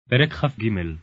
פרק כ"ג.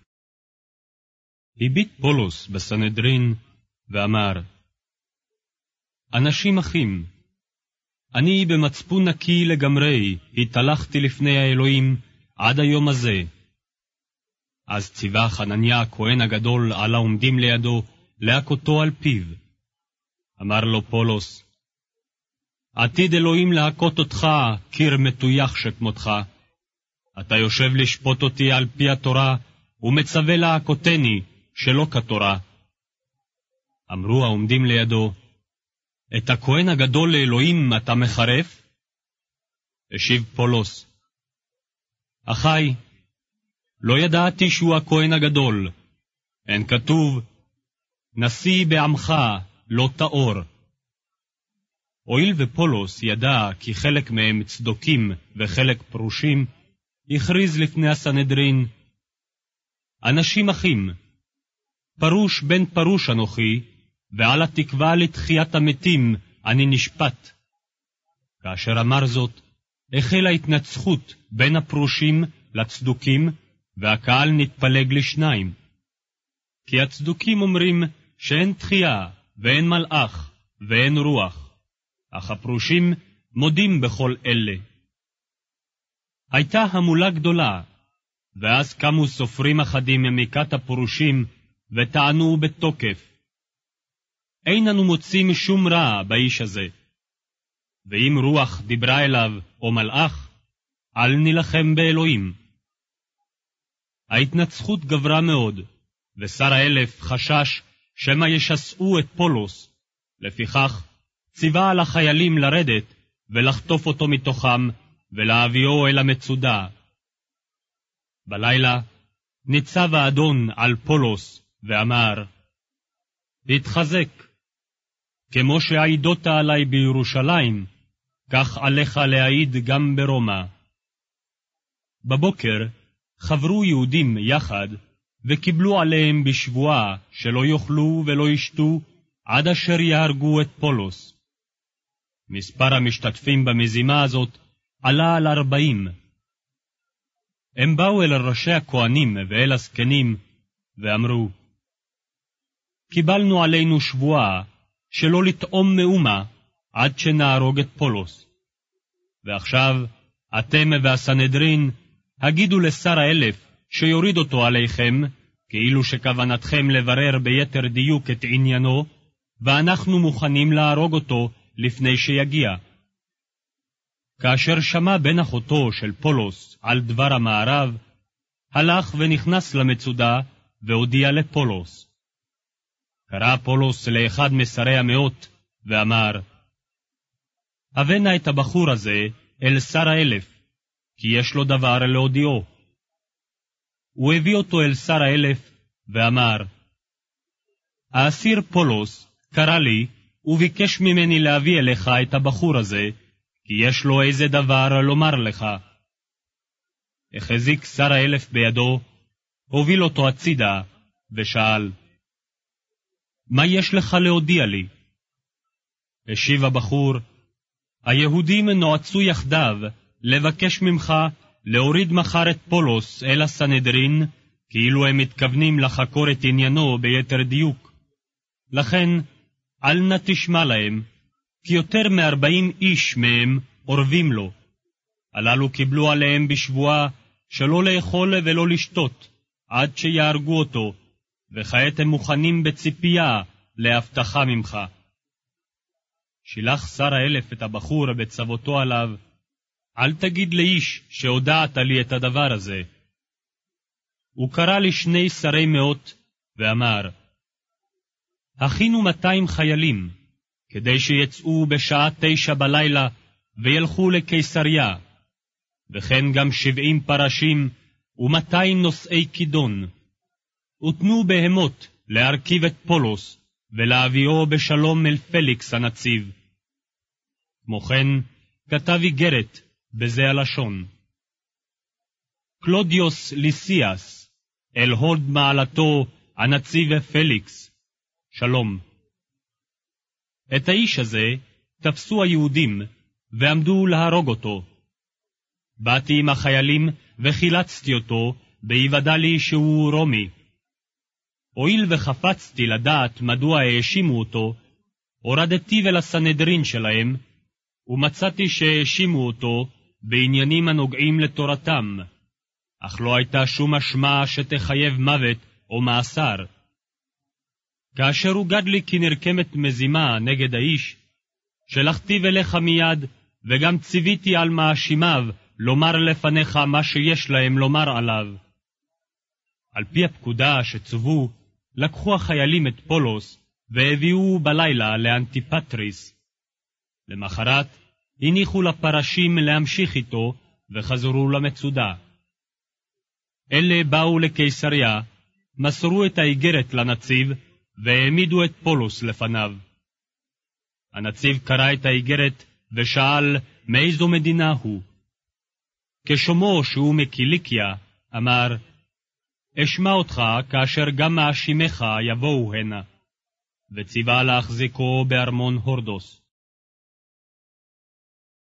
הביט פולוס בסנהדרין ואמר, אנשים אחים, אני במצפון נקי לגמרי התהלכתי לפני האלוהים עד היום הזה. אז ציווה חנניה הכהן הגדול על העומדים לידו להכותו על פיו. אמר לו פולוס, עתיד אלוהים להכות אותך, קיר מטויח שכמותך. אתה יושב לשפוט אותי על פי התורה, ומצווה להכותני שלא כתורה. אמרו העומדים לידו, את הכהן הגדול לאלוהים אתה מחרף? השיב פולוס, אחי, לא ידעתי שהוא הכהן הגדול. אין כתוב, נשיא בעמך לא תאור. הואיל ופולוס ידע כי חלק מהם צדוקים וחלק פרושים, הכריז לפני הסנהדרין, אנשים אחים, פרוש בן פרוש אנוכי, ועל התקווה לתחיית המתים אני נשפט. כאשר אמר זאת, החלה התנצחות בין הפרושים לצדוקים, והקהל נתפלג לשניים. כי הצדוקים אומרים שאין תחייה, ואין מלאך, ואין רוח, אך הפרושים מודים בכל אלה. הייתה המולה גדולה, ואז קמו סופרים אחדים ממכת הפרושים, וטענו בתוקף, אין אנו מוצאים שום רע באיש הזה. ואם רוח דיברה אליו, או מלאך, אל נלחם באלוהים. ההתנצחות גברה מאוד, ושר האלף חשש שמא ישסעו את פולוס. לפיכך ציווה על החיילים לרדת ולחטוף אותו מתוכם, ולהביאו אל המצודה. בלילה ניצב האדון על פולוס ואמר, התחזק, כמו שהעידות עלי בירושלים, כך עליך להעיד גם ברומא. בבוקר חברו יהודים יחד, וקיבלו עליהם בשבועה שלא יאכלו ולא ישתו, עד אשר יהרגו את פולוס. מספר המשתתפים במזימה הזאת עלה על 40. הם באו אל ראשי הכהנים ואל הזקנים, ואמרו, קיבלנו עלינו שבועה שלא לטעום מאומה עד שנהרוג את פולוס. ועכשיו אתם והסנהדרין הגידו לשר האלף שיוריד אותו עליכם, כאילו שכוונתכם לברר ביתר דיוק את עניינו, ואנחנו מוכנים להרוג אותו לפני שיגיע. כאשר שמע בן אחותו של פולוס על דבר המערב, הלך ונכנס למצודה והודיע לפולוס. קרא פולוס לאחד משרי המאות ואמר, הבנה את הבחור הזה אל שר האלף, כי יש לו דבר להודיעו. הוא הביא אותו אל שר האלף ואמר, האסיר פולוס קרא לי וביקש ממני להביא אליך את הבחור הזה, כי יש לו איזה דבר לומר לך. החזיק שר האלף בידו, הוביל אותו הצידה, ושאל, מה יש לך להודיע לי? השיב הבחור, היהודים נועצו יחדיו לבקש ממך להוריד מחר את פולוס אל הסנהדרין, כאילו הם מתכוונים לחקור את עניינו ביתר דיוק. לכן, אל נא תשמע להם, כי יותר מ40 איש מהם אורבים לו. הללו קיבלו עליהם בשבועה שלא לאכול ולא לשתות, עד שיהרגו אותו, וכעת הם מוכנים בציפייה להבטחה ממך. שילח שר האלף את הבחור בצוותו עליו, אל תגיד לאיש שהודעת לי את הדבר הזה. הוא קרא לשני שרי מאות ואמר, הכינו 200 חיילים, כדי שיצאו בשעה 9 בלילה וילכו לקיסריה, וכן גם 70 פרשים ו200 נושאי כידון. ותנו בהמות להרכיב את פולוס ולהביאו בשלום אל פליקס הנציב. כמו כן כתב איגרת בזה הלשון, קלודיוס ליסיאס, אל הוד מעלתו הנציב פליקס, שלום. את האיש הזה תפסו היהודים ועמדו להרוג אותו. באתי עם החיילים וחילצתי אותו בהיוודע לי שהוא רומי. הואיל וחפצתי לדעת מדוע האשימו אותו, הורדתי אל הסנהדרין שלהם, ומצאתי שהאשימו אותו בעניינים הנוגעים לתורתם, אך לא הייתה שום אשמה שתחייב מוות או מאסר. כאשר הוגד לי כי נרקמת מזימה נגד האיש, שלחתי אליך מיד, וגם ציוויתי על מאשימיו לומר לפניך מה שיש להם לומר עליו. על פי הפקודה שצוו, לקחו החיילים את פולוס, והביאו בלילה לאנטיפטריס. למחרת, הניחו לפרשים להמשיך איתו, וחזרו למצודה. אלה באו לקיסריה, מסרו את האיגרת לנציב, והעמידו את פולוס לפניו. הנציב קרא את האיגרת, ושאל מאיזו מדינה הוא. כשומעו שהוא מקיליקיה, אמר, אשמע אותך כאשר גם מאשימך יבואו הנה, וציווה להחזיקו בארמון הורדוס.